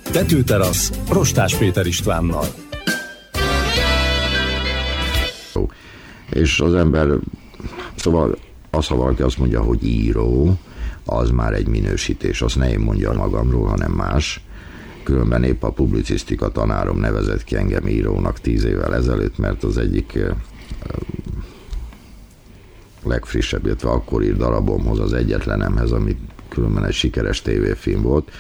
Tetőterasz Rostás Péter Istvánnal. És az ember, szóval az, ha valaki azt mondja, hogy író, az már egy minősítés, azt ne én mondjam magamról, hanem más. Különben épp a publicisztika tanárom nevezett ki engem írónak 10 évvel ezelőtt, mert az egyik legfrissebb, illetve akkor írt darabomhoz, az egyetlenemhez, ami különben egy sikeres tévéfilm volt,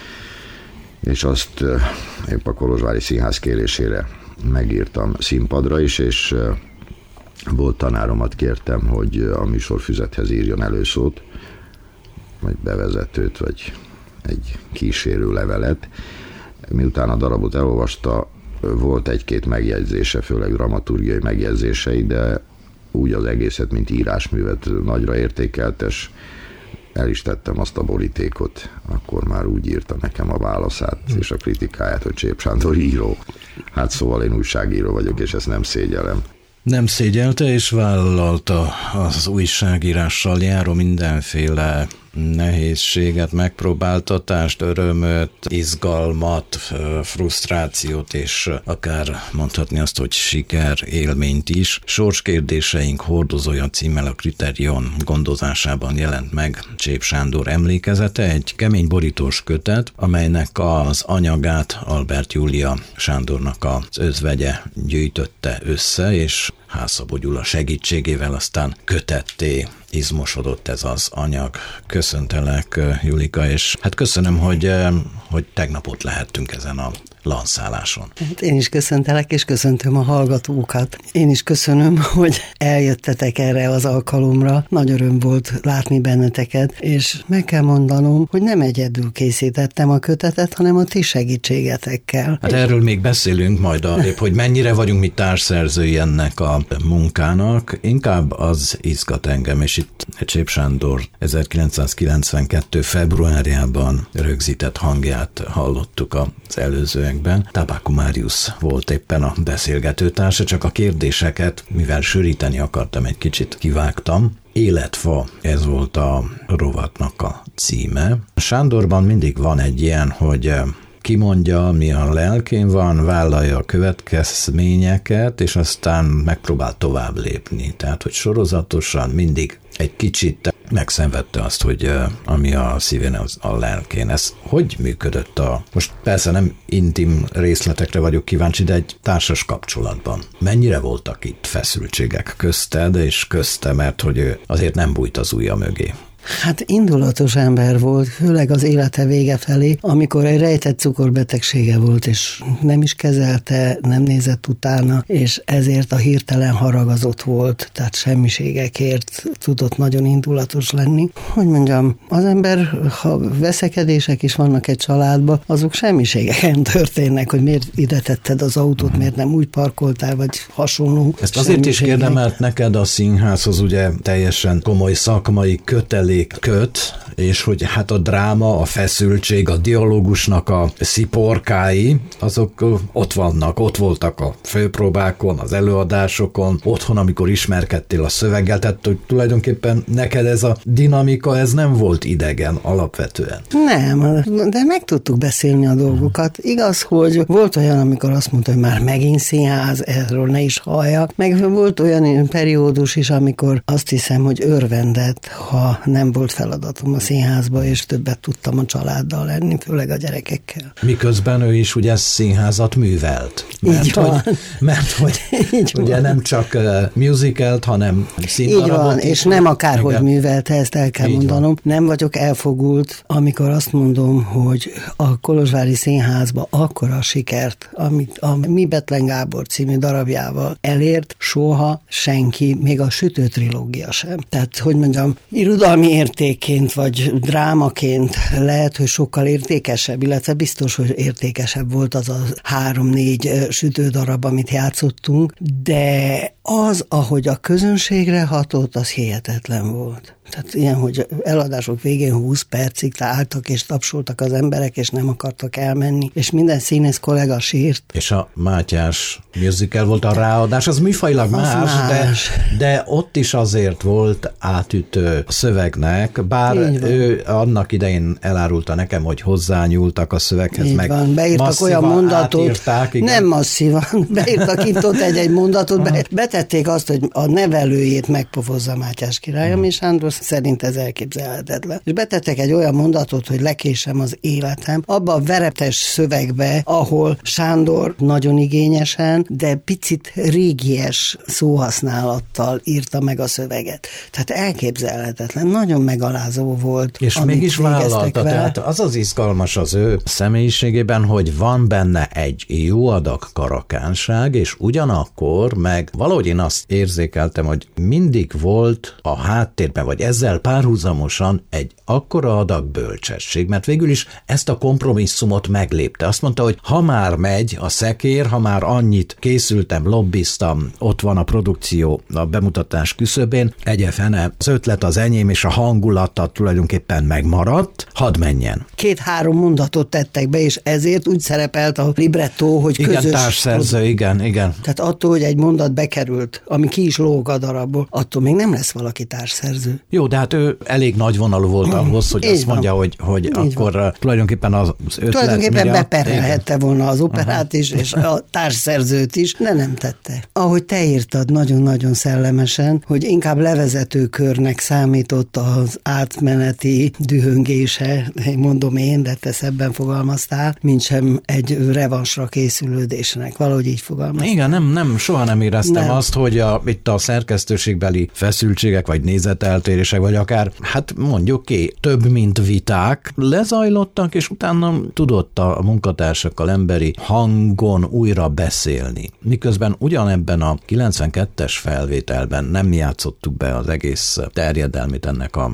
és azt épp a Kolozsvári Színház kérésére megírtam színpadra is, és volt tanáromat kértem, hogy a műsorfüzethez írjon előszót, vagy bevezetőt, vagy egy kísérő levelet. Miután a darabot elolvasta, volt egy-két megjegyzése, főleg dramaturgiai megjegyzései, de úgy az egészet, mint írásművet nagyra értékelt, és el is tettem azt a borítékot, akkor már úgy írta nekem a válaszát és a kritikáját, hogy Csép Sándor író. Hát szóval én újságíró vagyok, és ezt nem szégyellem. Nem szégyelte és vállalta az újságírással járó mindenféle nehézséget, megpróbáltatást, örömöt, izgalmat, frusztrációt, és akár mondhatni azt, hogy siker élményt is. Sorskérdéseink hordozója címmel a Kriterion gondozásában jelent meg Csép Sándor emlékezete, egy kemény borítós kötet, amelynek az anyagát Albert Júlia Sándornak az özvegye gyűjtötte össze, és Hászabó Gyula segítségével aztán kötetté izmosodott ez az anyag. Köszöntelek, Julika, és hát köszönöm, hogy tegnap ott lehettünk ezen a lanszáláson. Hát én is köszöntelek, és köszöntöm a hallgatókat. Én is köszönöm, hogy eljöttetek erre az alkalomra. Nagy öröm volt látni benneteket, és meg kell mondanom, hogy nem egyedül készítettem a kötetet, hanem a ti segítségetekkel. Hát erről még beszélünk majd arrébb, hogy mennyire vagyunk mi társszerzői ennek a munkának. Inkább az izgat engem, és itt Csép Sándor 1992. februárjában rögzített hangját hallottuk az előzőekben. Tabákó Máriusz volt éppen a beszélgetőtársa, csak a kérdéseket, mivel sűríteni akartam, egy kicsit kivágtam. Életfa, ez volt a rovatnak a címe. Sándorban mindig van egy ilyen, hogy kimondja, mi a lelkén van, vállalja a következményeket, és aztán megpróbál tovább lépni. Tehát, hogy sorozatosan mindig egy kicsit megszenvedte azt, hogy ami a szívén, az a lelkén. Ez hogy működött most persze nem intim részletekre vagyok kíváncsi, de egy társas kapcsolatban. Mennyire voltak itt feszültségek közted és közte, mert hogy ő azért nem bújt az ujja mögé? Hát indulatos ember volt, főleg az élete vége felé, amikor egy rejtett cukorbetegsége volt, és nem is kezelte, nem nézett utána, és ezért a hirtelen haragazott volt, tehát semmiségekért tudott nagyon indulatos lenni. Hogy mondjam, az ember, ha veszekedések is vannak egy családban, azok semmiségeken történnek, hogy miért ide tetted az autót, miért nem úgy parkoltál, vagy hasonló. Ezt azért is kérdem, mert neked a színházhoz ugye teljesen komoly szakmai kötelék köt, és hogy hát a dráma, a feszültség, a dialógusnak a sziporkái, azok ott vannak, ott voltak a főpróbákon, az előadásokon, otthon, amikor ismerkedtél a szöveggel, tehát hogy tulajdonképpen neked ez a dinamika, ez nem volt idegen alapvetően. Nem, de meg tudtuk beszélni a dolgokat. Igaz, hogy volt olyan, amikor azt mondta, hogy már megint színház, erről ne is halljak, meg volt olyan periódus is, amikor azt hiszem, hogy örvendett, ha nem volt feladatom a színházba, és többet tudtam a családdal lenni, főleg a gyerekekkel. Miközben ő is ugye színházat művelt. Mert hogy ugye nem csak musicalt, hanem színdarabot. Így van, és nem akárhogy művelte, ezt el kell mondanom. Nem vagyok elfogult, amikor azt mondom, hogy a Kolozsvári Színházba akkora sikert, amit a Mi Bethlen Gábor című darabjával elért, soha senki, még a Sütő trilógia sem. Tehát, hogy mondjam, irodalmi értékként, vagy drámaként lehet, hogy sokkal értékesebb, illetve biztos, hogy értékesebb volt az a 3-4 sütődarab, amit játszottunk, de az, ahogy a közönségre hatott, az hihetetlen volt. Tehát ilyen, hogy eladások végén 20 percig álltak és tapsoltak az emberek, és nem akartak elmenni, és minden színész kollega sírt. És a Mátyás musical volt a ráadás, az műfajilag más. De ott is azért volt átütő a szövegnek, bár ő annak idején elárulta nekem, hogy hozzányúltak a szöveghez, így meg van. Beírtak olyan mondatot, átírták, nem masszívan, beírtak itt ott egy mondatot, betették azt, hogy a nevelőjét megpofozza Mátyás király, ami Sándor szerint ez elképzelhetetlen. És betettek egy olyan mondatot, hogy lekésem az életem, abba a veretes szövegbe, ahol Sándor nagyon igényesen, de picit régies szóhasználattal írta meg a szöveget. Tehát elképzelhetetlen, nagyon megalázó volt. És mégis vállalta, tehát az az izgalmas az ő személyiségében, hogy van benne egy jó adag karakánság, és ugyanakkor meg valahogy én azt érzékeltem, hogy mindig volt a háttérben, vagy ezzel párhuzamosan egy akkora adag bölcsesség, mert végül is ezt a kompromisszumot meglépte. Azt mondta, hogy ha már megy a szekér, ha már annyit készültem, lobbiztam, ott van a produkció a bemutatás küszöbén, egyefene, az ötlet az enyém, és a hangulata tulajdonképpen megmaradt, hadd menjen. 2-3 mondatot tettek be, és ezért úgy szerepelt a librettó, hogy közös... Igen, társszerző, igen. Tehát attól, hogy egy mondat bekerült, ami ki is lóg a darabból, attól még nem lesz valaki társszerző. Jó, de hát ő elég nagyvonalú volt ahhoz, hogy azt mondja, hogy akkor tulajdonképpen az ötlet... Tulajdonképpen beperelhette volna az operát is, és a társszerzőt is, de nem tette. Ahogy te írtad nagyon-nagyon szellemesen, hogy inkább levezetőkörnek számított az átmeneti dühöngése, mondom én, de te szebben fogalmaztál, mintsem egy revansra készülődésnek. Valahogy így fogalmaztál. Igen, nem, soha nem éreztem azt, hogy itt a szerkesztőségbeli feszültségek, vagy nézeteltérések, vagy akár, hát mondjuk ki, több mint viták lezajlottak, és utána tudott a munkatársakkal emberi hangon újra beszélni. Miközben ugyanebben a 92-es felvételben nem játszottuk be az egész terjedelmét ennek a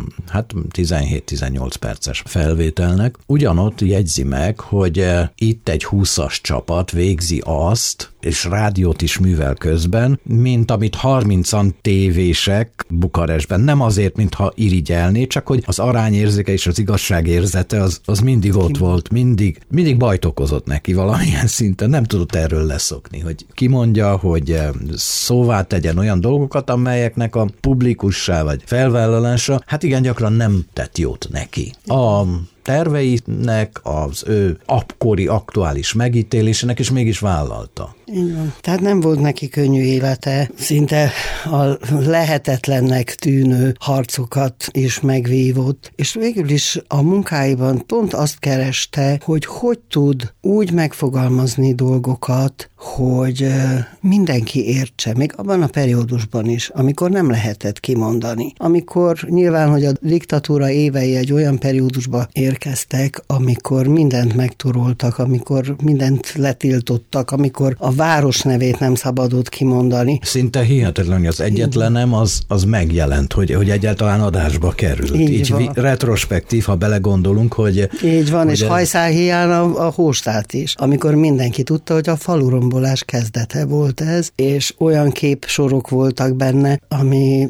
17-18 perces felvételnek, ugyanott jegyzi meg, hogy itt egy 20-as csapat végzi azt, és rádiót is művel közben, mint amit 30-an tévések Bukarestben. Nem azért, mintha irigyelné, csak hogy az arányérzéke és az igazságérzete az mindig ott volt, mindig bajt okozott neki valamilyen szinten. Nem tudott erről leszokni, hogy kimondja, hogy szóvá tegyen olyan dolgokat, amelyeknek a publikussá vagy felvállalása, hát igen, gyakran nem tett jót neki. A terveinek, az ő akkori aktuális megítélésének, és mégis vállalta. Így van. Tehát nem volt neki könnyű élete, szinte a lehetetlennek tűnő harcokat is megvívott, és végül is a munkáiban pont azt kereste, hogy tud úgy megfogalmazni dolgokat, hogy mindenki értse, még abban a periódusban is, amikor nem lehetett kimondani. Amikor nyilván, hogy a diktatúra évei egy olyan periódusba érkeztek, amikor mindent megturoltak, amikor mindent letiltottak, amikor a város nevét nem szabadott kimondani. Szinte hihetetlen, hogy az egyetlenem az megjelent, hogy egyáltalán adásba került. Így retrospektív, ha belegondolunk, hogy... Így van, és hajszálhíján a hóstát is, amikor mindenki tudta, hogy a falurombolás kezdete volt ez, és olyan képsorok voltak benne, ami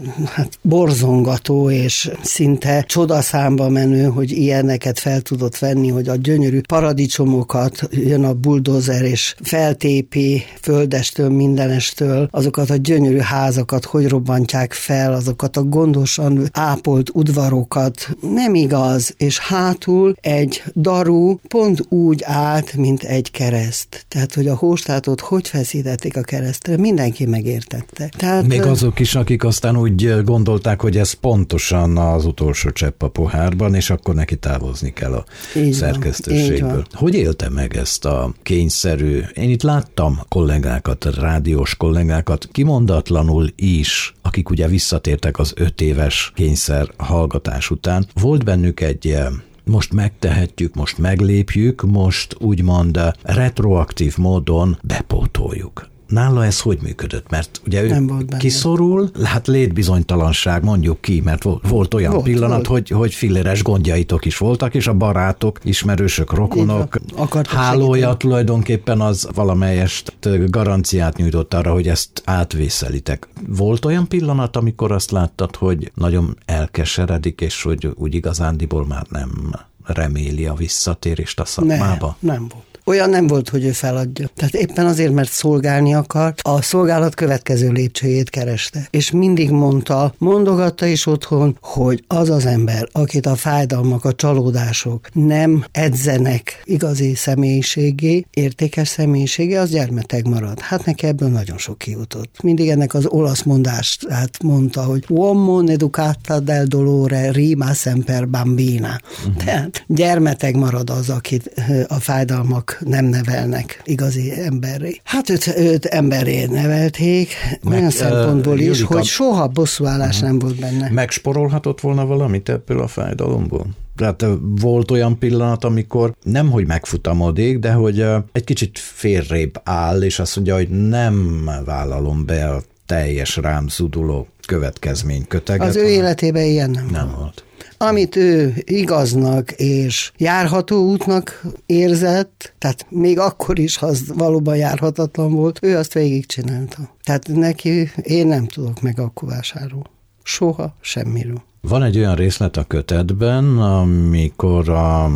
borzongató, és szinte csodaszámba menő, hogy ilyeneket fel tudott venni, hogy a gyönyörű paradicsomokat jön a buldózer, és feltépi földestől, mindenestől, azokat a gyönyörű házakat, hogy robbantják fel, azokat a gondosan ápolt udvarokat. Nem igaz, és hátul egy daru pont úgy állt, mint egy kereszt. Tehát, hogy a hóstátot hogy feszítették a keresztre, mindenki megértette. Tehát, még azok is, akik aztán úgy gondolták, hogy ez pontosan az utolsó csepp a pohárban, és akkor neki távozni kell a szerkesztőségből. Hogy élte meg ezt a kényszerű? Én itt láttam kollégákat, rádiós kollégákat, kimondatlanul is, akik ugye visszatértek az 5 éves kényszer hallgatás után. Volt bennük egy most megtehetjük, most meglépjük, most úgymond retroaktív módon bepótoljuk. Nála ez hogy működött? Mert ugye ő kiszorul, hát létbizonytalanság, mondjuk ki, mert volt olyan pillanat, hogy filléres gondjaitok is voltak, és a barátok, ismerősök, rokonok hálója tulajdonképpen az valamelyest garanciát nyújtott arra, hogy ezt átvészelitek. Volt olyan pillanat, amikor azt láttad, hogy nagyon elkeseredik, és hogy úgy igazándiból már nem reméli a visszatérést a szakmába? Nem volt. Olyan nem volt, hogy ő feladja. Tehát éppen azért, mert szolgálni akart, a szolgálat következő lépcsőjét kereste. És mindig mondogatta is otthon, hogy az az ember, akit a fájdalmak, a csalódások nem edzenek igazi személyiségé, értékes személyiségé, az gyermeteg marad. Hát neki ebből nagyon sok kijutott. Mindig ennek az olasz mondást mondta, hogy uomo educata del dolore rima semper bambina. Tehát gyermeteg marad az, akit a fájdalmak nem nevelnek igazi emberré. Hát őt emberré nevelték, olyan szempontból is, Julika, hogy soha bosszúállás nem volt benne. Megsporolhatott volna valamit ebből a fájdalomból? Tehát volt olyan pillanat, amikor nemhogy megfutamodik, de hogy egy kicsit félrébb áll, és azt mondja, hogy nem vállalom be a teljes rám zuduló következményköteget. Az ő életében ilyen nem volt. Amit ő igaznak és járható útnak érzett, tehát még akkor is, ha az valóban járhatatlan volt, ő azt végigcsinálta. Tehát neki én nem tudok megakkuvásáról. Soha semmiről. Van egy olyan részlet a kötetben, amikor a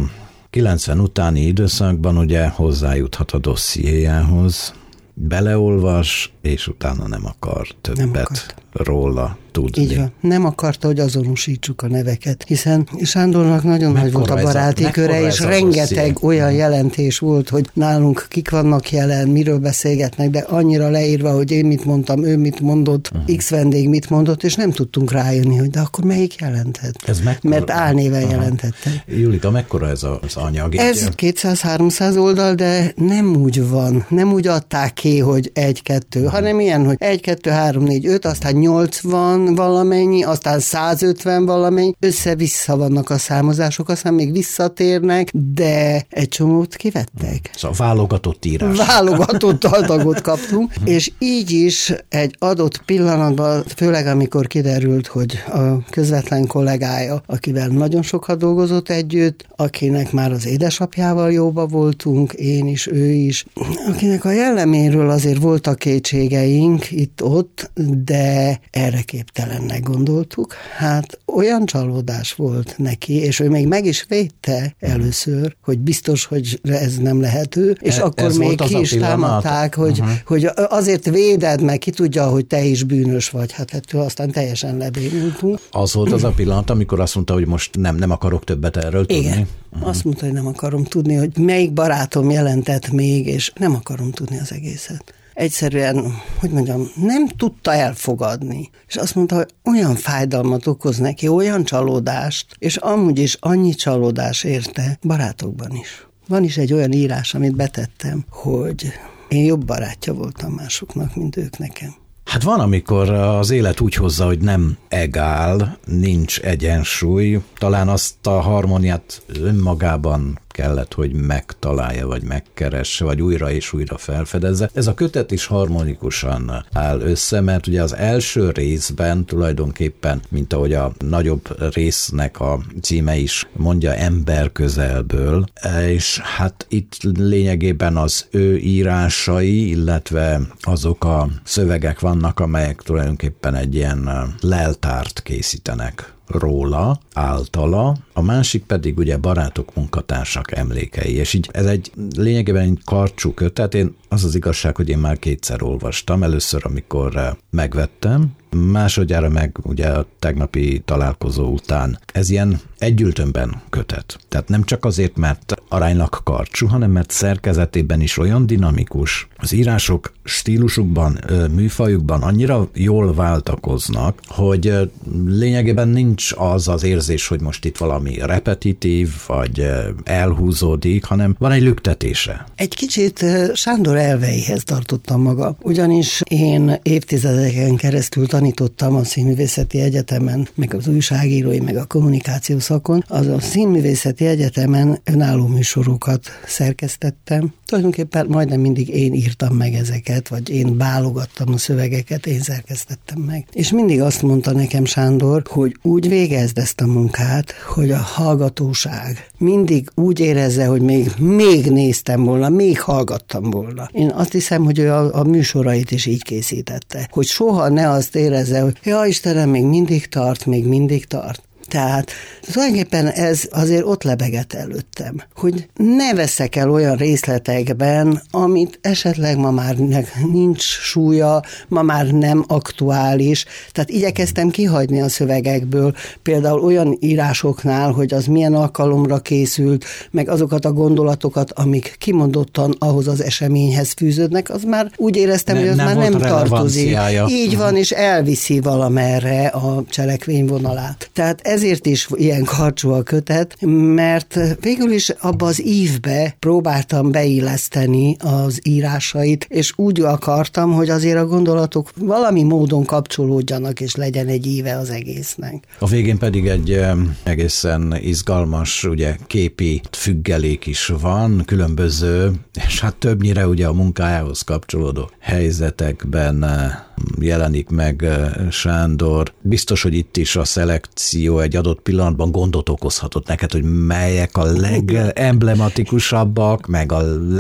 90 utáni időszakban ugye hozzájuthat a dossziéjához, beleolvas, és utána nem akar többet róla tudni. Így van. Nem akarta, hogy azonosítsuk a neveket, hiszen Sándornak nagyon nagy volt a baráti köre, és rengeteg olyan jelentés volt, hogy nálunk kik vannak jelen, miről beszélgetnek, de annyira leírva, hogy én mit mondtam, ő mit mondott, X vendég mit mondott, és nem tudtunk rájönni, hogy de akkor melyik jelentett? Mert álnéven jelentette. Julika, mekkora ez az anyag? Ez 200-300 oldal, de nem úgy van, nem úgy adták ki, hogy 1-2, hanem ilyen, hogy 1, 2, 3, 4, 5, aztán 80 valamennyi, aztán 150 valamennyi, össze-vissza vannak a számozások, aztán még visszatérnek, de egy csomót kivettek. Szóval válogatott írás. Válogatott adagot kaptunk, és így is egy adott pillanatban, főleg amikor kiderült, hogy a közvetlen kollégája, akivel nagyon sokat dolgozott együtt, akinek már az édesapjával jóba voltunk, én is, ő is, akinek a jelleméről azért voltak kétségeink itt-ott, de erre képtelennek gondoltuk. Hát olyan csalódás volt neki, és ő még meg is védte először, hogy biztos, hogy ez nem lehető, és akkor még ki is támadták, hogy azért véded, meg ki tudja, hogy te is bűnös vagy. Hát ettől aztán teljesen lebénultunk. Az volt az a pillanat, amikor azt mondta, hogy most nem akarok többet erről tudni? Igen. Azt mondta, hogy nem akarom tudni, hogy melyik barátom jelentett még, és nem akarom tudni az egészet. Egyszerűen, hogy mondjam, nem tudta elfogadni. És azt mondta, hogy olyan fájdalmat okoz neki, olyan csalódást, és amúgy is annyi csalódás érte barátokban is. Van is egy olyan írás, amit betettem, hogy én jobb barátja voltam másoknak, mint ők nekem. Hát van, amikor az élet úgy hozza, hogy nem egál, nincs egyensúly, talán azt a harmóniát önmagában kellett, hogy megtalálja, vagy megkeresse, vagy újra és újra felfedezze. Ez a kötet is harmonikusan áll össze, mert ugye az első részben tulajdonképpen, mint ahogy a nagyobb résznek a címe is mondja, ember közelből, és hát itt lényegében az ő írásai, illetve azok a szövegek vannak, amelyek tulajdonképpen egy ilyen leltárt készítenek róla, általa, a másik pedig ugye barátok, munkatársak emlékei, és így ez egy lényegében egy karcsú kötet. Az az igazság, hogy én már 2-szer olvastam, először, amikor megvettem, másodjára meg ugye a tegnapi találkozó után. Ez ilyen együltömben kötet. Tehát nem csak azért, mert aránylag karcsú, hanem mert szerkezetében is olyan dinamikus. Az írások stílusukban, műfajukban annyira jól váltakoznak, hogy lényegében nincs az érzés, hogy most itt valami repetitív, vagy elhúzódik, hanem van egy lüktetése. Egy kicsit Sándor elveihez tartottam maga, ugyanis én évtizedeken keresztül tanítottam a Színművészeti Egyetemen, meg az újságírói, meg a kommunikáció szakon. Az a Színművészeti Egyetemen önálló műsorokat szerkesztettem. Tulajdonképpen majdnem mindig én írtam meg ezeket, vagy én válogattam a szövegeket, én szerkesztettem meg. És mindig azt mondta nekem Sándor, hogy úgy végezd ezt a munkát, hogy a hallgatóság mindig úgy érezze, hogy még néztem volna, még hallgattam volna. Én azt hiszem, hogy ő a műsorait is így készítette, hogy soha ne azt érezze, hogy ja Istenem, még mindig tart. Tehát tulajdonképpen ez azért ott lebegett előttem, hogy ne veszek el olyan részletekben, amit esetleg ma már nincs súlya, ma már nem aktuális. Tehát igyekeztem kihagyni a szövegekből, például olyan írásoknál, hogy az milyen alkalomra készült, meg azokat a gondolatokat, amik kimondottan ahhoz az eseményhez fűződnek, az már úgy éreztem, hogy az már nem tartozik. Így van, és elviszi valamerre a cselekvényvonalát. Tehát ezért is ilyen karcsú a kötet, mert végül is abba az ívbe próbáltam beilleszteni az írásait, és úgy akartam, hogy azért a gondolatok valami módon kapcsolódjanak, és legyen egy íve az egésznek. A végén pedig egy egészen izgalmas, ugye képi függelék is van, különböző, és hát többnyire ugye a munkájához kapcsolódó helyzetekben jelenik meg Sándor. Biztos, hogy itt is a szelekció egy adott pillanatban gondot okozhatott neked, hogy melyek a legemblematikusabbak, meg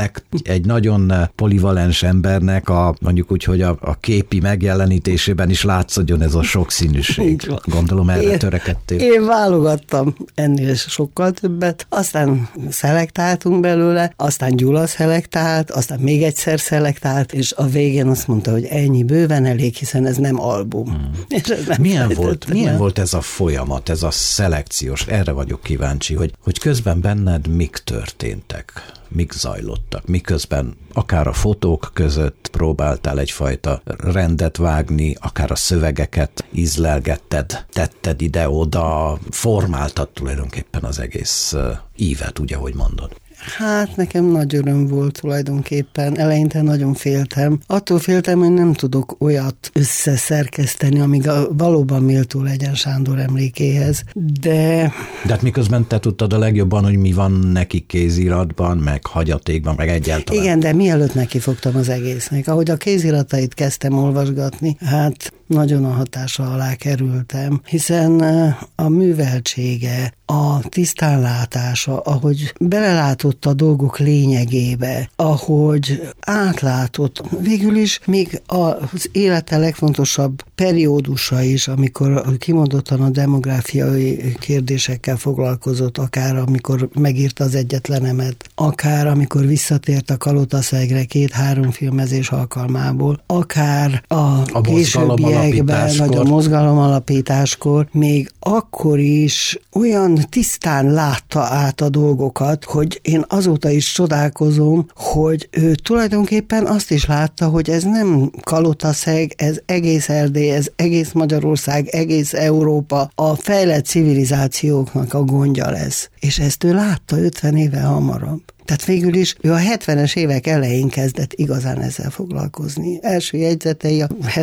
egy nagyon polivalens embernek mondjuk úgy, hogy a képi megjelenítésében is látszódjon ez a sokszínűség. Gondolom erre törekedtél. Én válogattam ennél sokkal többet, aztán szelektáltunk belőle, aztán Gyula szelektált, aztán még egyszer szelektált, és a végén azt mondta, hogy ennyi bőven elég, hiszen ez nem album. És ez nem milyen volt ez a folyamat, ez a szelekciós? Erre vagyok kíváncsi, hogy közben benned mik történtek, mik zajlottak, miközben akár a fotók között próbáltál egyfajta rendet vágni, akár a szövegeket ízlelgetted, tetted ide-oda, formáltad tulajdonképpen az egész ívet, ugye, ahogy mondod. Hát nekem nagy öröm volt tulajdonképpen. Eleinte nagyon féltem. Attól féltem, hogy nem tudok olyat összeszerkeszteni, amíg valóban méltó legyen Sándor emlékéhez. De hát miközben te tudtad a legjobban, hogy mi van neki kéziratban, meg hagyatékban, meg egyáltalán. Igen, de mielőtt nekifogtam az egésznek. Ahogy a kéziratait kezdtem olvasgatni, hát nagyon a hatása alá kerültem, hiszen a műveltsége, a tisztánlátása, ahogy belelátott a dolgok lényegébe, ahogy átlátott, végül is még az élete legfontosabb periódusa is, amikor kimondottan a demográfiai kérdésekkel foglalkozott, akár amikor megírta az Egyetlenemet, akár amikor visszatért a Kalotaszegre 2-3 filmezés alkalmából, akár a későbbiekben, vagy a mozgalomalapításkor, még akkor is olyan tisztán látta át a dolgokat, hogy én azóta is csodálkozom, hogy ő tulajdonképpen azt is látta, hogy ez nem Kalotaszeg, ez egész Erdély, ez egész Magyarország, egész Európa, a fejlett civilizációknak a gondja lesz. És ezt ő látta 50 éve hamarabb. Tehát végül is ő a 70-es évek elején kezdett igazán ezzel foglalkozni. Első jegyzetei a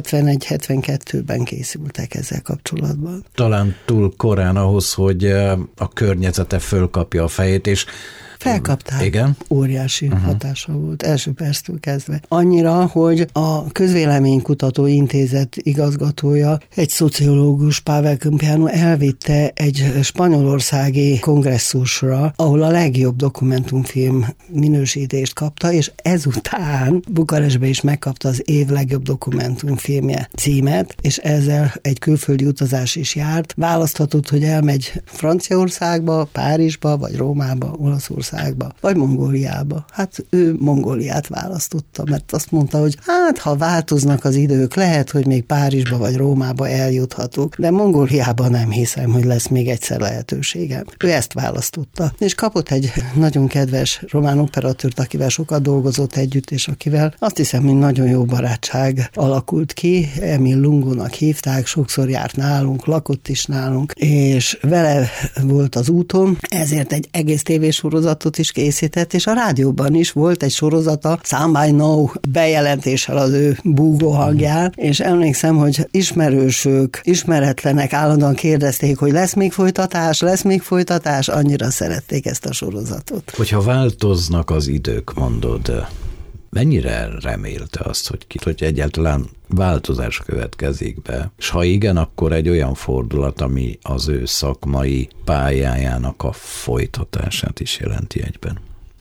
71-72-ben készültek ezzel kapcsolatban. Talán túl korán ahhoz, hogy a környezete fölkapja a fejét, és felkapták. Igen? Óriási hatása volt, első perctől kezdve. Annyira, hogy a Közvéleménykutató Intézet igazgatója, egy szociológus, Pavel Câmpiano elvitte egy spanyolországi kongresszusra, ahol a legjobb dokumentumfilm minősítést kapta, és ezután Bukarestbe is megkapta az év legjobb dokumentumfilmje címet, és ezzel egy külföldi utazás is járt. Választhatott, hogy elmegy Franciaországba, Párizsba, vagy Rómába, Olaszországba, vagy Mongóliába. Hát ő Mongóliát választotta, mert azt mondta, hogy hát ha változnak az idők, lehet, hogy még Párizsba vagy Rómába eljuthatok, de Mongóliában nem hiszem, hogy lesz még egyszer lehetőségem. Ő ezt választotta, és kapott egy nagyon kedves román operatőrt, akivel sokat dolgozott együtt, és akivel azt hiszem, hogy nagyon jó barátság alakult ki. Emil Lungónak hívták, sokszor járt nálunk, lakott is nálunk, és vele volt az úton, ezért egy egész tévésorozatot is készített, és a rádióban is volt egy sorozata, Somebody Know bejelentéssel az ő búgó hangján, és emlékszem, hogy ismerősök, ismeretlenek állandóan kérdezték, hogy lesz még folytatás, annyira szerették ezt a sorozatot. Hogyha változnak az idők, mondod, mennyire remélte azt, hogy egyáltalán változás következik be? És ha igen, akkor egy olyan fordulat, ami az ő szakmai pályájának a folytatását is jelenti egyben.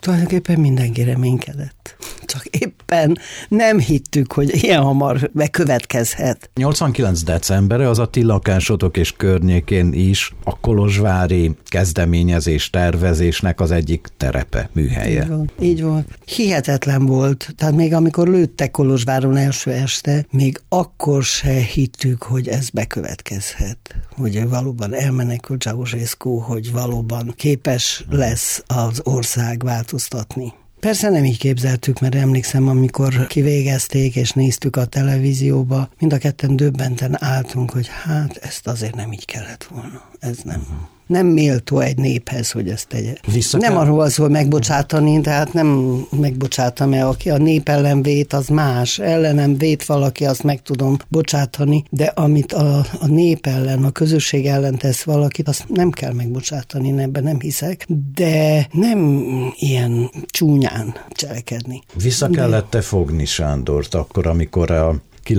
Tulajdonképpen mindenki reménykedett. Csak éppen nem hittük, hogy ilyen hamar bekövetkezhet. 89. decembere az a ti lakásotok és környékén is a kolozsvári kezdeményezés tervezésnek az egyik terepe, műhelye. Így van. Hihetetlen volt. Tehát még amikor lőttek Kolozsváron első este, még akkor se hittük, hogy ez bekövetkezhet. Hogy valóban elmenekült Ceausescu, hogy valóban képes lesz az ország változtatni. Persze nem így képzeltük, mert emlékszem, amikor kivégezték és néztük a televízióba, mind a ketten döbbenten álltunk, hogy hát ezt azért nem így kellett volna. Ez nem méltó egy néphez, hogy ezt tegye. Nem arról szól megbocsátani, tehát nem megbocsátam, mert aki a nép ellen vét, az más. Ellenem vét valaki, azt meg tudom bocsátani, de amit a nép ellen, a közösség ellen tesz valakit, azt nem kell megbocsátani, ebben nem hiszek, de nem ilyen csúnyán cselekedni. Vissza kellett-e fogni Sándort akkor, amikor a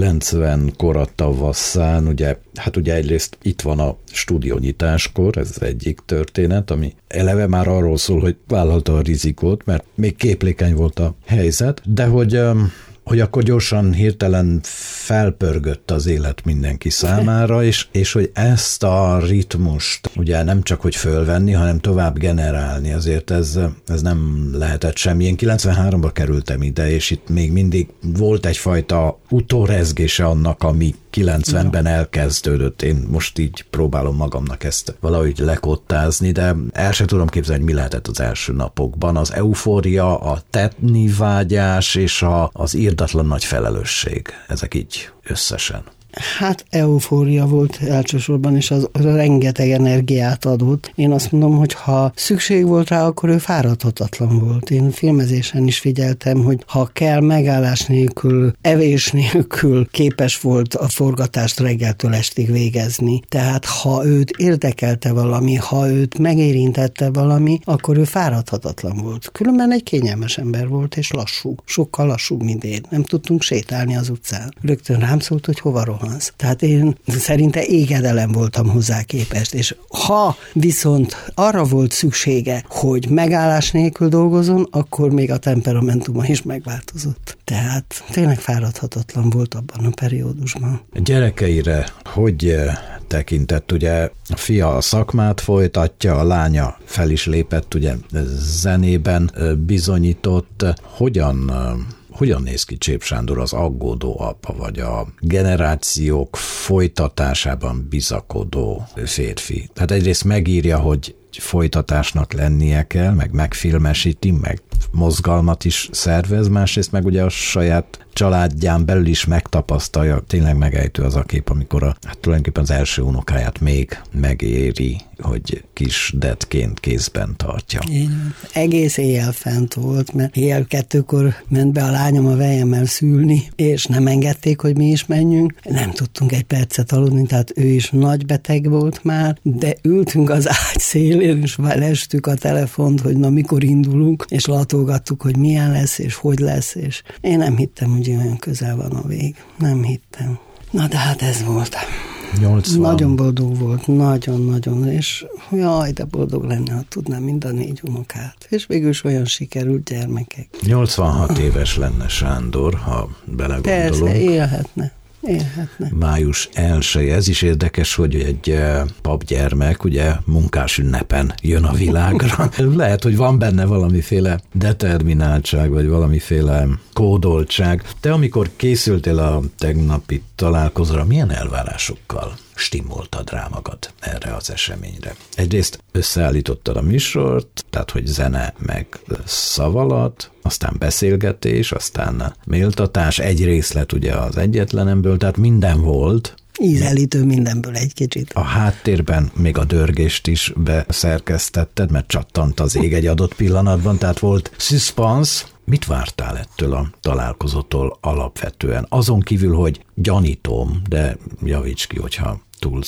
90 a tavasszán, ugye egyrészt itt van a stúdiónyitáskor, ez az egyik történet, ami eleve már arról szól, hogy vállalta a rizikót, mert még képlékeny volt a helyzet, de hogy akkor gyorsan, hirtelen felpörgött az élet mindenki számára, és hogy ezt a ritmust ugye nem csak hogy fölvenni, hanem tovább generálni, azért ez nem lehetett semmi. Én 93-ba kerültem ide, és itt még mindig volt egyfajta utórezgése annak, ami 90-ben elkezdődött. Én most így próbálom magamnak ezt valahogy lekottázni, de el sem tudom képzelni, hogy mi lehetett az első napokban. Az eufória, a tennivágyás és az irdatlan nagy felelősség. Ezek így összesen. Hát eufória volt elsősorban, és az rengeteg energiát adott. Én azt mondom, hogy ha szükség volt rá, akkor ő fáradhatatlan volt. Én filmezésen is figyeltem, hogy ha kell, megállás nélkül, evés nélkül képes volt a forgatást reggeltől estig végezni. Tehát ha őt érdekelte valami, ha őt megérintette valami, akkor ő fáradhatatlan volt. Különben egy kényelmes ember volt, és lassú. Sokkal lassúbb, mint én. Nem tudtunk sétálni az utcán. Rögtön rám szólt, hogy hova rohan. Tehát én szerinte égedelem voltam hozzá képest, és ha viszont arra volt szüksége, hogy megállás nélkül dolgozzon, akkor még a temperamentuma is megváltozott. Tehát tényleg fáradhatatlan volt abban a periódusban. A gyerekeire hogy tekintett? Ugye a fia a szakmát folytatja, a lánya fel is lépett, ugye zenében bizonyított. Hogyan néz ki Csép Sándor, az aggódó apa, vagy a generációk folytatásában bizakodó férfi? Tehát egyrészt megírja, hogy folytatásnak lennie kell, meg megfilmesíti, meg mozgalmat is szervez, másrészt meg ugye a saját családján belül is megtapasztalja, tényleg megejtő az a kép, amikor tulajdonképpen az első unokáját még megéri, hogy kis detként kézben tartja. Igen. Egész éjjel fent volt, mert éjjel 2-kor ment be a lányom a vejemmel szülni, és nem engedték, hogy mi is menjünk. Nem tudtunk egy percet aludni, tehát ő is nagy beteg volt már, de ültünk az ágy szélén, és lestük a telefont, hogy na mikor indulunk, és latolgattuk, hogy milyen lesz, és hogy lesz, és én nem hittem, hogy olyan közel van a vég. Nem hittem. Na de hát ez volt. 80. Nagyon boldog volt, nagyon-nagyon, és jaj, de boldog lenne, ha tudnám mind a 4 unokát. És végül is olyan sikerült gyermekek. 86 éves lenne Sándor, ha belegondolunk. Persze, élhetne. Május 1. Ez is érdekes, hogy egy papgyermek ugye munkásünnepen jön a világra. Lehet, hogy van benne valamiféle determináltság, vagy valamiféle kódoltság. Te amikor készültél a tegnapi találkozóra, milyen elvárásokkal stimmoltad rá magad erre az eseményre? Egyrészt összeállítottad a műsort, tehát hogy zene meg szavalat, aztán beszélgetés, aztán méltatás, egy részlet ugye az egyetlenemből, tehát minden volt. Ízelítő mindenből egy kicsit. A háttérben még a dörgést is beszerkesztetted, mert csattant az ég egy adott pillanatban, tehát volt suspense. Mit vártál ettől a találkozótól alapvetően? Azon kívül, hogy gyanítom, de javíts ki, hogyha túlzok,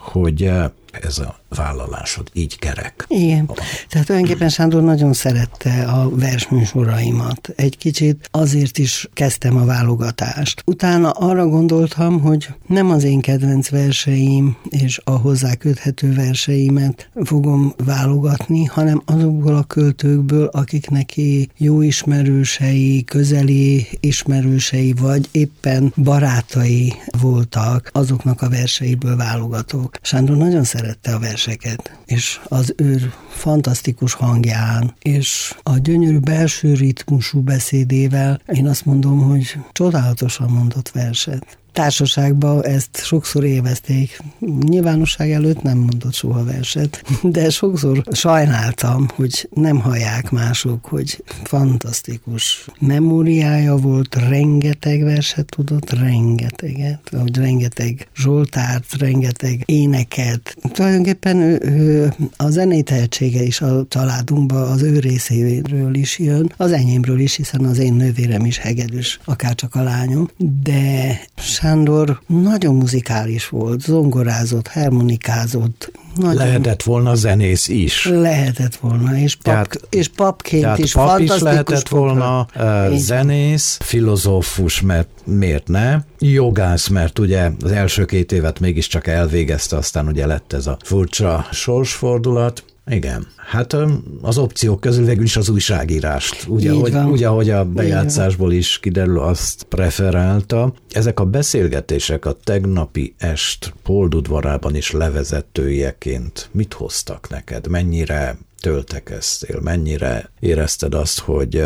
hogy ez a vállalásod így kerek. Igen. Tehát tulajdonképpen Sándor nagyon szerette a versműsoraimat. Egy kicsit azért is kezdtem a válogatást. Utána arra gondoltam, hogy nem az én kedvenc verseim és a hozzá köthető verseimet fogom válogatni, hanem azokból a költőkből, akik neki jó ismerősei, közeli ismerősei, vagy éppen barátai voltak, azoknak a verseiből válogatok. Sándor nagyon szerette a verseket, és az ő fantasztikus hangján, és a gyönyörű belső ritmusú beszédével én azt mondom, hogy csodálatosan mondott verset. Társaságban ezt sokszor élvezték. Nyilvánosság előtt nem mondott soha verset, de sokszor sajnáltam, hogy nem hallják mások, hogy fantasztikus memóriája volt, rengeteg verset tudott, rengeteget, hogy rengeteg zsoltárt, rengeteg éneket. Tulajdonképpen ő a zenei tehetsége is a családunkban az ő részéről is jön, az enyémről is, hiszen az én nővérem is hegedűs, akárcsak a lányom, de Sándor nagyon muzikális volt, zongorázott, harmonikázott. Lehetett volna zenész is. Lehetett volna, és papként is pap fantasztikus. Is lehetett volna, zenész, filozófus, mert miért ne? Jogász, mert ugye az első 2 évet mégiscsak elvégezte, aztán ugye lett ez a furcsa sorsfordulat. Igen. Hát az opciók közül végül is az újságírást, úgy, ahogy a bejátszásból is kiderül, azt preferálta. Ezek a beszélgetések a tegnapi est Poldudvarában is levezetőjeként mit hoztak neked? Mennyire töltekeztél? Mennyire érezted azt, hogy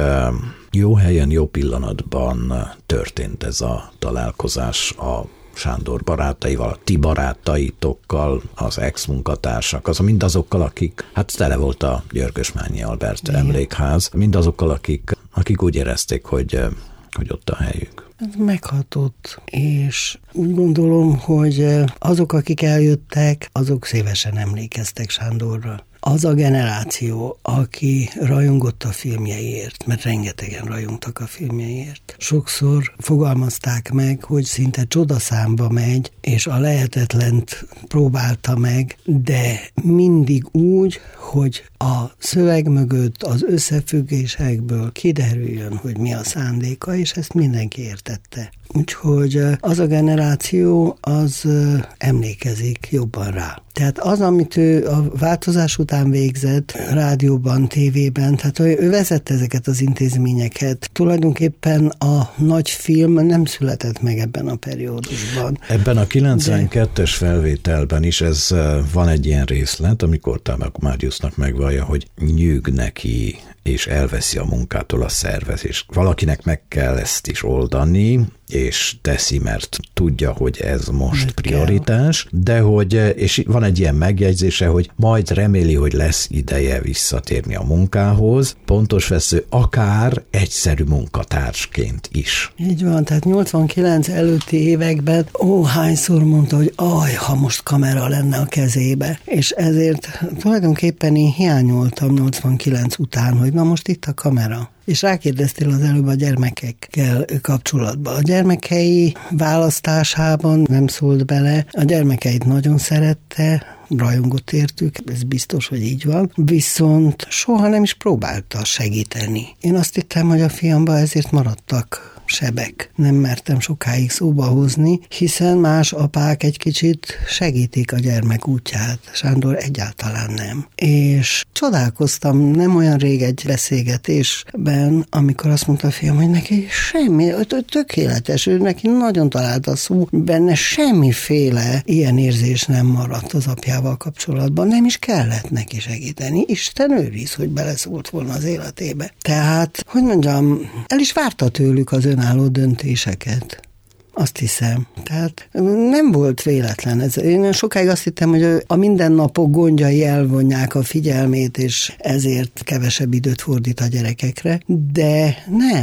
jó helyen, jó pillanatban történt ez a találkozás a Sándor barátaival, a ti barátaitokkal, az ex-munkatársak, mindazokkal, akik, hát tele volt a Györgösmányi Albert emlékház, mindazokkal, akik úgy érezték, hogy ott a helyük. Meghatott, és úgy gondolom, hogy azok, akik eljöttek, azok szívesen emlékeztek Sándorra. Az a generáció, aki rajongott a filmjeiért, mert rengetegen rajongtak a filmjeiért, sokszor fogalmazták meg, hogy szinte csodaszámba megy, és a lehetetlent próbálta meg, de mindig úgy, hogy a szöveg mögött az összefüggésekből kiderüljön, hogy mi a szándéka, és ezt mindenki értette. Úgyhogy az a generáció, az emlékezik jobban rá. Tehát az, amit ő a változás után végzett rádióban, tévében, tehát ő vezette ezeket az intézményeket. Tulajdonképpen a nagy film nem született meg ebben a periódusban. Ebben a 92-es felvételben is van egy ilyen részlet, amikor Máriusznak megvallja, hogy nyűg neki, és elveszi a munkától a szervezést. Valakinek meg kell ezt is oldani, és teszi, mert tudja, hogy ez most prioritás, de hogy, és van egy ilyen megjegyzése, hogy majd reméli, hogy lesz ideje visszatérni a munkához, pontos vesző, akár egyszerű munkatársként is. Így van, tehát 89 előtti években hányszor mondta, hogy ha most kamera lenne a kezébe, és ezért tulajdonképpen én hiányoltam 89 után, hogy na most itt a kamera. És rákérdeztél az előbb a gyermekekkel kapcsolatban. A gyermekei választásában nem szólt bele, a gyermekeit nagyon szerette, rajongott értük, ez biztos, hogy így van, viszont soha nem is próbálta segíteni. Én azt hittem, hogy a fiamban ezért maradtak sebek. Nem mertem sokáig szóba hozni, hiszen más apák egy kicsit segítik a gyermek útját. Sándor egyáltalán nem. És csodálkoztam nem olyan rég egy beszélgetésben, amikor azt mondta a fiam, hogy neki semmi, tökéletes, ő neki nagyon talált a szó, benne semmiféle ilyen érzés nem maradt az apjával kapcsolatban, nem is kellett neki segíteni. Isten őriz, hogy beleszólt volna az életébe. Tehát, hogy mondjam, el is várta tőlük az önálló döntéseket. Azt hiszem. Tehát nem volt véletlen ez. Én sokáig azt hittem, hogy a mindennapok gondjai elvonják a figyelmét, és ezért kevesebb időt fordít a gyerekekre, de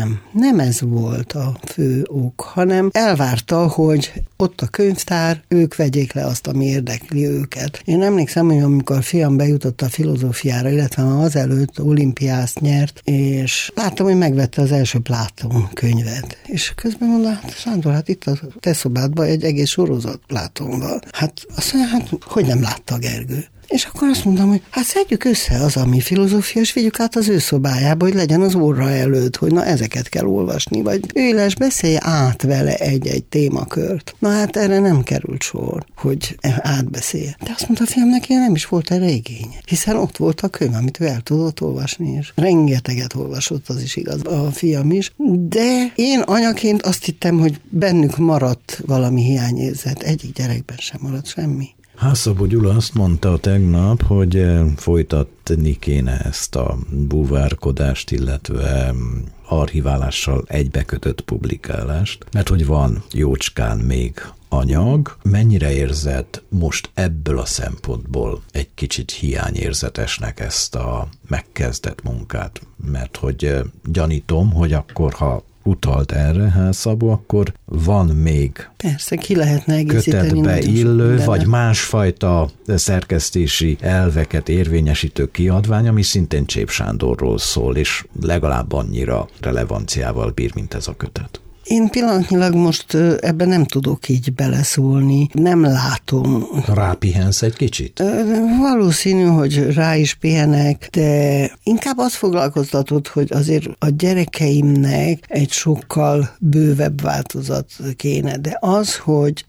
nem ez volt a fő ok, hanem elvárta, hogy ott a könyvtár, ők vegyék le azt, ami érdekli őket. Én emlékszem, hogy amikor a fiam bejutott a filozófiára, illetve azelőtt olimpiászt nyert, és láttam, hogy megvette az első Plátón könyvet. És közben mondta, Sándor, hát itt itt a te szobádban egy egész sorozat látom van. Hát azt mondja, hogy nem látta Gergő? És akkor azt mondom, hogy hát szedjük össze az, ami filozófia, és vigyük át az ő szobájába, hogy legyen az óra előtt, hogy na ezeket kell olvasni, vagy ülés, beszélj át vele egy-egy témakört. Na hát erre nem került sor, hogy átbeszélj. De azt mondta a fiam, neki nem is volt erre igény, hiszen ott volt a könyv, amit ő el tudott olvasni, és rengeteget olvasott, az is igaz, a fiam is. De én anyaként azt hittem, hogy bennük maradt valami hiányérzet. Egyik gyerekben sem maradt semmi. Hászabó Gyula azt mondta tegnap, hogy folytatni kéne ezt a búvárkodást, illetve archiválással egybekötött publikálást, mert hogy van jócskán még anyag. Mennyire érzed most ebből a szempontból egy kicsit hiányérzetesnek ezt a megkezdett munkát? Mert hogy gyanítom, hogy akkor, ha utalt erre Hászabó, akkor van még persze, ki lehetne egészíteni kötetbe illő, vagy másfajta szerkesztési elveket érvényesítő kiadvány, ami szintén Csép Sándorról szól, és legalább annyira relevanciával bír, mint ez a kötet. Én pillanatnyilag most ebben nem tudok így beleszólni, nem látom. Rápihensz egy kicsit? Valószínű, hogy rá is pihenek, de inkább azt foglalkoztatott, hogy azért a gyerekeimnek egy sokkal bővebb változat kéne, de az, hogy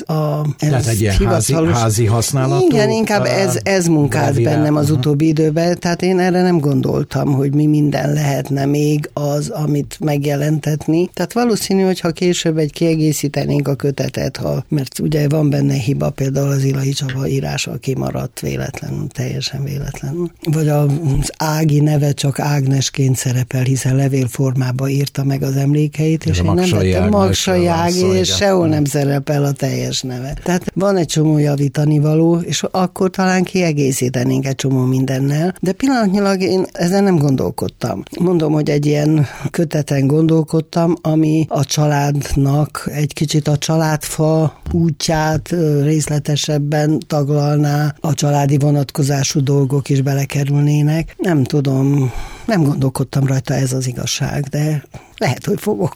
tehát egy ilyen házi használatú? Igen, inkább ez munkált bennem az utóbbi időben, tehát én erre nem gondoltam, hogy mi minden lehetne még az, amit megjelentetni. Tehát valószínű, hogyha később kiegészítenénk a kötetet, mert ugye van benne hiba, például az Ilai Csaba írása kimaradt véletlenül, teljesen véletlenül. Vagy az Ági neve csak Ágnesként szerepel, hiszen levélformában írta meg az emlékeit, és én nem vettem Magsai Ági, és sehol nem szerepel a teljes neve. Tehát van egy csomó javítani való, és akkor talán kiegészítenénk egy csomó mindennel, de pillanatnyilag én ezen nem gondolkodtam. Mondom, hogy egy ilyen köteten gondolkodtam, ami a családnak egy kicsit a családfa útját részletesebben taglalná, a családi vonatkozású dolgok is belekerülnének. Nem tudom, nem gondolkodtam rajta, ez az igazság, de lehet, hogy fogok.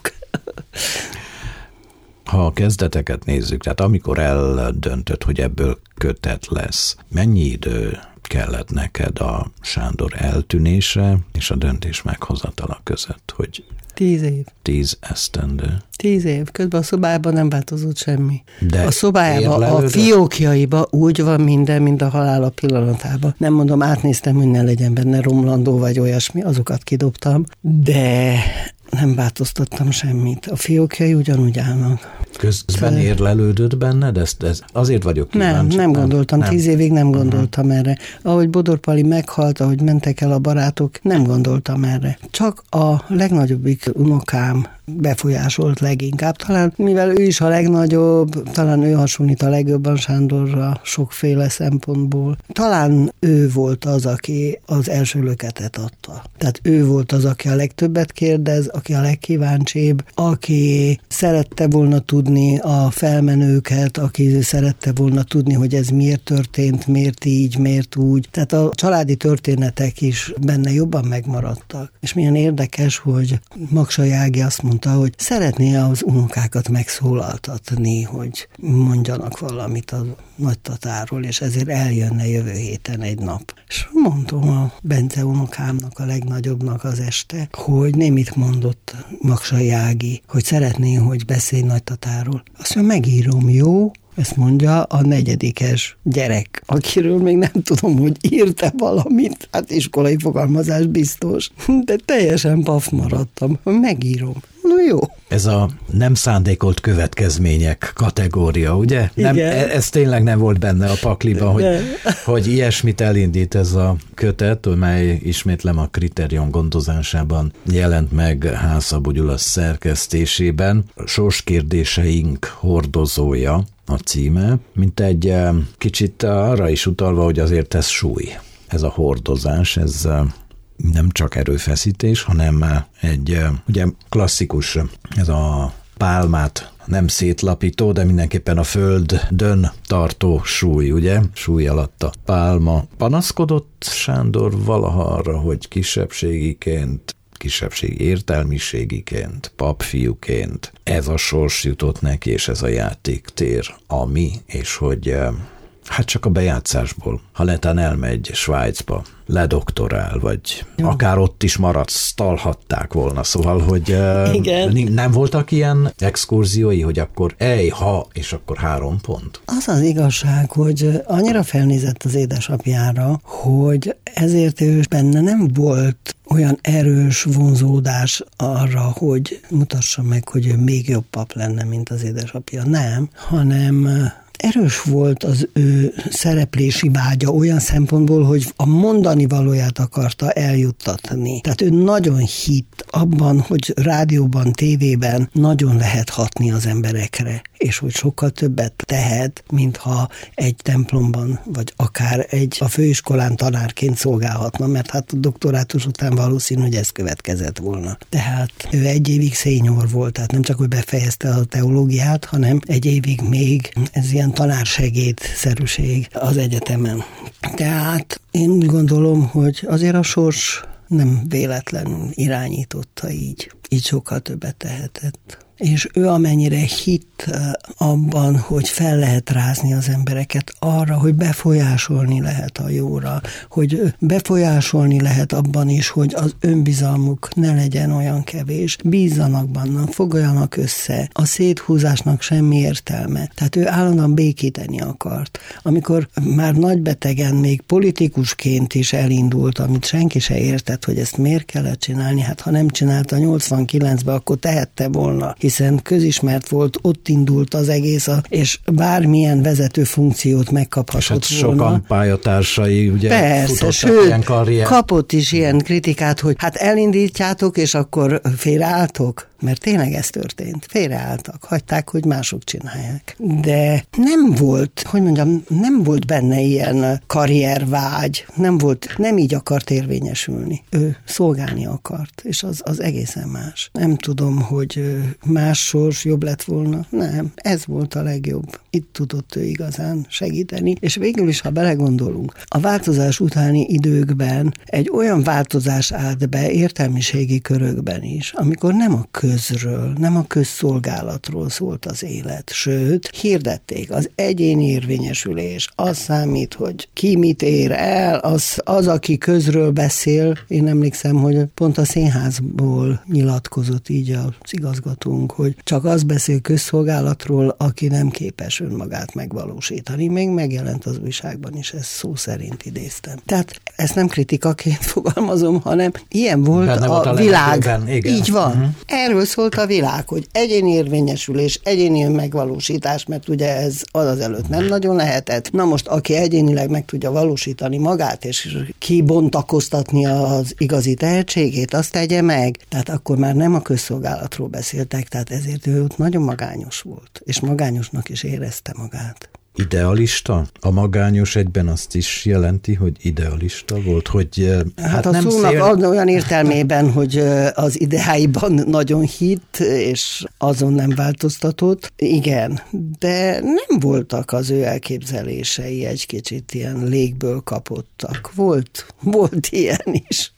Ha a kezdeteket nézzük, tehát amikor eldöntöd, hogy ebből kötet lesz, mennyi idő kellett neked a Sándor eltűnése és a döntés meghozatala között, hogy 10 év. 10 esztendő. 10 év. Közben a szobában nem változott semmi. De a szobájában, a fiókjaiban úgy van minden, mint a halála pillanatában. Nem mondom, átnéztem, hogy ne legyen benne romlandó vagy olyasmi, azokat kidobtam, de nem változtattam semmit. A fiókjai ugyanúgy állnak. Közben érlelődött benned? Ez azért vagyok kíváncsi. Nem gondoltam. 10 évig nem gondoltam erre. Ahogy Bodor Pali meghalt, ahogy mentek el a barátok, nem gondoltam erre. Csak a legnagyobbik unokám befolyásolt leginkább. Talán, mivel ő is a legnagyobb, talán ő hasonlít a legjobban Sándorra sokféle szempontból. Talán ő volt az, aki az első löketet adta. Tehát ő volt az, aki a legtöbbet kérdez, aki a legkíváncsibb, aki szerette volna tudni a felmenőket, aki szerette volna tudni, hogy ez miért történt, miért így, miért úgy. Tehát a családi történetek is benne jobban megmaradtak. És milyen érdekes, hogy Magsai Ági azt mondta, hogy szeretné az unokákat megszólaltatni, hogy mondjanak valamit a Nagy-Tatárról, és ezért eljönne jövő héten egy nap. És mondom a Bence unokámnak, a legnagyobbnak az este, hogy némit mondott Magsai Ági, hogy szeretné, hogy beszélj Nagy-Tatárról. Azt mondja, megírom, jó? Ezt mondja a 4. gyerek, akiről még nem tudom, hogy írt-e valamit. Hát iskolai fogalmazás biztos. De teljesen paf maradtam. Megírom. No jó. Ez a nem szándékolt következmények kategória, ugye? Nem, ez tényleg nem volt benne a pakliban, hogy ilyesmit elindít ez a kötet, mely ismétlem a Kriterion gondozásában jelent meg Hászabó Gyula szerkesztésében. Sorskérdéseink hordozója a címe, mint egy kicsit arra is utalva, hogy azért ez súly. Ez a hordozás, ez nem csak erőfeszítés, hanem egy ugye klasszikus, ez a pálmát nem szétlapító, de mindenképpen a földön tartó súly, ugye? Súly alatt a pálma. Panaszkodott Sándor valaha arra, hogy kisebbségiként kisebbség értelmiségiként, papfiúként. Ez a sors jutott neki, és ez a játéktér, ami, és hogy hát csak a bejátszásból, ha netán elmegy Svájcba, ledoktorál, vagy akár ott is maradsztalhatták volna, szóval, hogy nem voltak ilyen exkurziói, hogy akkor és akkor 3 pont. Az az igazság, hogy annyira felnézett az édesapjára, hogy ezért ő benne nem volt olyan erős vonzódás arra, hogy mutassa meg, hogy ő még jobb pap lenne, mint az édesapja. Nem, hanem erős volt az ő szereplési vágya olyan szempontból, hogy a mondani valóját akarta eljuttatni. Tehát ő nagyon hitt abban, hogy rádióban, tévében nagyon lehet hatni az emberekre, és hogy sokkal többet tehet, mintha egy templomban, vagy akár a főiskolán tanárként szolgálhatna, mert hát a doktorátus után valószínű, hogy ez következett volna. Tehát ő 1 évig szényor volt, tehát nem csak, hogy befejezte a teológiát, hanem 1 évig még ez ilyen tanársegédszerűség az egyetemen. Tehát én úgy gondolom, hogy azért a sors nem véletlenül irányította így sokkal többet tehetett. És ő amennyire hitt abban, hogy fel lehet rázni az embereket arra, hogy befolyásolni lehet a jóra, hogy befolyásolni lehet abban is, hogy az önbizalmuk ne legyen olyan kevés, bízzanak benne, foglaljanak össze, a széthúzásnak semmi értelme. Tehát ő állandóan békíteni akart. Amikor már nagybetegen még politikusként is elindult, amit senki se értett, hogy ezt miért kellett csinálni, hát ha nem csinálta 89-ben, akkor tehette volna, hiszen közismert volt, ott indult az egész, és bármilyen vezető funkciót megkaphatott és volna. Sokan pályatársai ugye persze, futottak ilyen karriert. Kapott is ilyen kritikát, hogy hát elindítjátok, és akkor félreálltok. Mert tényleg ez történt. Félreálltak, hagyták, hogy mások csinálják. De nem volt, nem volt benne ilyen karriervágy, nem így akart érvényesülni. Ő szolgálni akart, és az egészen más. Nem tudom, hogy más sors jobb lett volna. Nem, ez volt a legjobb. Itt tudott ő igazán segíteni, és végül is, ha belegondolunk, a változás utáni időkben egy olyan változás állt be értelmiségi körökben is, amikor nem a közről, nem a közszolgálatról szólt az élet, sőt, hirdették az egyéni érvényesülés, az számít, hogy ki mit ér el, az aki közről beszél. Én emlékszem, hogy pont a színházból nyilatkozott így az igazgatónk, hogy csak az beszél közszolgálatról, aki nem képes önmagát megvalósítani. Még megjelent az újságban is, ezt szó szerint idéztem. Tehát ezt nem kritikaként fogalmazom, hanem ilyen volt a világ. Így van. Erről szólt a világ, hogy egyéni érvényesülés, egyéni önmegvalósítás, mert ugye ez az előtt nem nagyon lehetett. Na most, aki egyénileg meg tudja valósítani magát, és kibontakoztatni az igazi tehetségét, azt tegye meg. Tehát akkor már nem a közszolgálatról beszéltek, tehát ezért ő ott nagyon magányos volt, és magányosnak is érezte magát. Idealista? A magányos egyben azt is jelenti, hogy idealista volt, hogy hát a nem szónak olyan értelmében, hogy az ideáiban nagyon hitt, és azon nem változtatott. Igen, de nem voltak az ő elképzelései egy kicsit ilyen légből kapottak. Volt ilyen is,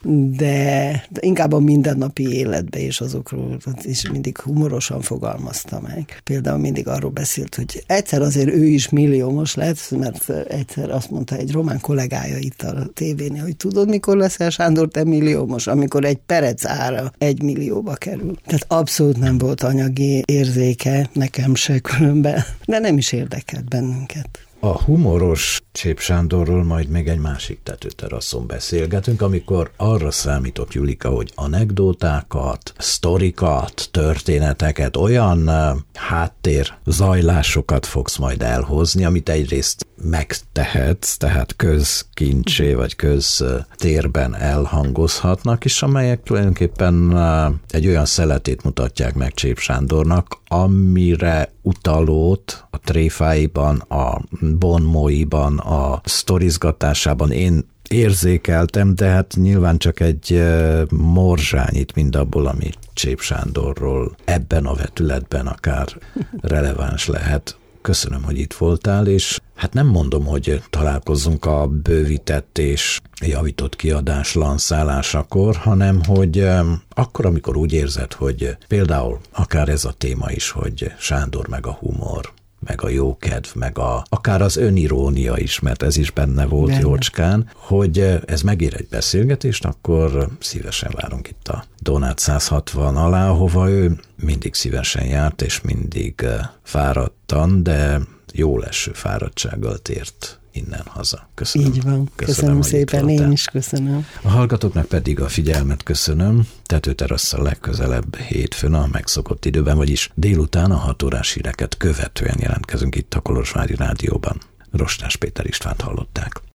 de inkább a mindennapi életbe és azokról is mindig humorosan fogalmazta meg. Például mindig arról beszélt, hogy egyszer azért ő is milliómos lett, mert egyszer azt mondta egy román kollégája itt a tévénél, hogy tudod, mikor leszel, Sándor, te milliómos, amikor egy perec ára 1 millióba kerül. Tehát abszolút nem volt anyagi érzéke, nekem se különben, de nem is érdekelt bennünket. A humoros Csép Sándorról majd még egy másik tetőteraszon beszélgetünk, amikor arra számítok, Julika, hogy anekdótákat, sztorikat, történeteket, olyan háttér zajlásokat fogsz majd elhozni, amit egyrészt megtehetsz, tehát közkincsé vagy köztérben elhangozhatnak, és amelyek tulajdonképpen egy olyan szeletét mutatják meg Csép Sándornak, amire utalót a tréfáiban, a bonmóiban, a sztorizgatásában én érzékeltem, de hát nyilván csak egy morzsányit mindabból, ami Csép Sándorról ebben a vetületben akár releváns lehet. köszönöm, hogy itt voltál, és hát nem mondom, hogy találkozzunk a bővített és javított kiadás lanszálásakor, hanem hogy akkor, amikor úgy érzed, hogy például akár ez a téma is, hogy Sándor meg a humor, meg a jókedv, meg akár az önirónia is, mert ez is benne volt jócskán, hogy ez megér egy beszélgetést, akkor szívesen várunk itt a Donát 160 alá, hova ő mindig szívesen járt, és mindig fáradtan, de jó leső fáradtsággal tért innen haza. Köszönöm. Így van. Köszönöm szépen, én is köszönöm. A hallgatóknak pedig a figyelmet köszönöm. Tetőterasszal legközelebb hétfőn a megszokott időben, vagyis délután a 6 órás híreket követően jelentkezünk itt a Kolozsvári Rádióban. Rostás Péter Istvánt hallották.